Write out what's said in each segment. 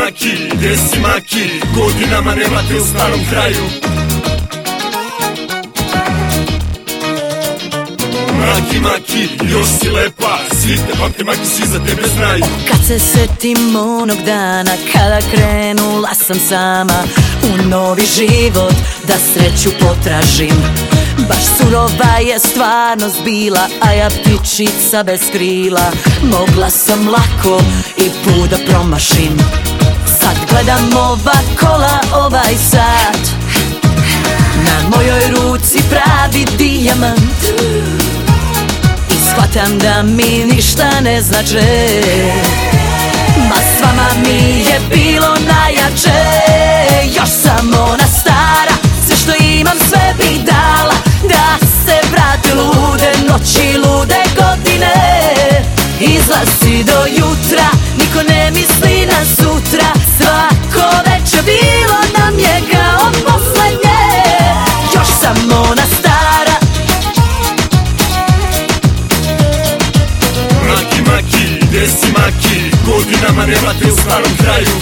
maki, gde si maki? Godinama nema te u starom kraju. Maki, maki, još si lepa, svi te pamte, maki, svi za tebe znaju. Kad se setim onog dana kada krenula sam sama u novi život da sreću potražim, baš surova je stvarnost bila, a ja ptičica bez krila. Mogla sam lako i put da promašim. Sad gledam ova kola, ovaj sat, na mojoj ruci pravi dijamant, i shvatam da mi ništa ne znače. Ma s vama mi je bilo najjače. Još sam ona stara, sve što imam sve bi dala, da se vrate lude noći, lude godine. Izlazi do jutra, niko ne misli na sutra, svako večer bilo nam je kao poslednje. Još sam ona stara. Maki, maki, gde si maki? Godinama nema te u starom kraju.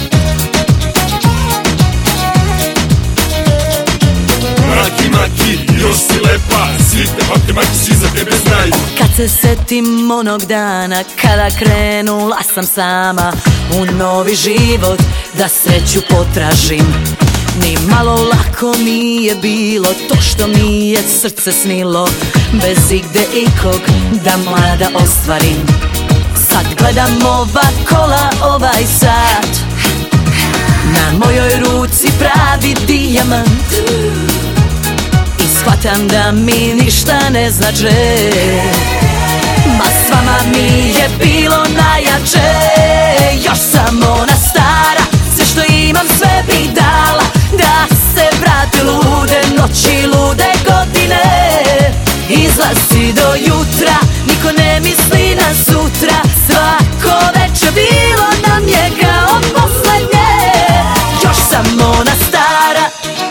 Maki, maki, još si lepa, svi te pamte, maki, svi za tebe znaju. Kad se setim onog dana kada krenula sam sama u novi život da sreću potražim, ni malo lako nije bilo to što mi je srce snilo, bez igde ikog da mlada ostvarim. Sad gledam ova kola, ovaj sat, na mojoj ruci pravi dijamant, i shvatam da mi ništa ne znače. Ma s vama mi je bilo najjače. Još sam ona stara, sve što imam sve bi dala, da se vrate lude noći, lude godine. Izlazi do jutra, niko ne misli na sutra, svako večer bilo nam je kao poslednje. Još sam ona stara.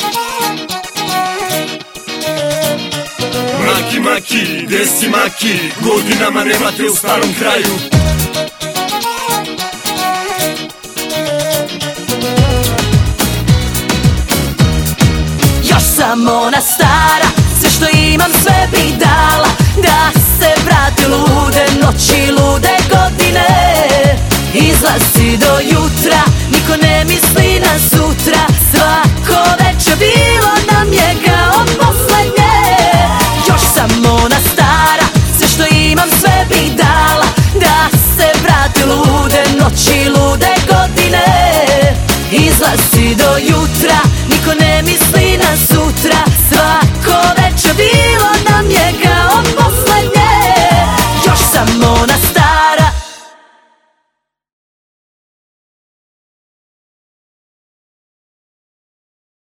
Maki, maki, gde si maki? Godinama nema te u starom kraju. Još sam ona stara, sve što imam sve bi dala, da se vrate lude noći, lude godine. Izlazi do jutra, niko ne misli na sutra, svako večer bilo nam je kao poslednje. Još sam ona stara, sve što imam sve bi dala, da se vrate lude noći, lude godine. Izlazi do jutra, niko ne misli na sutra, svako večer bilo nam je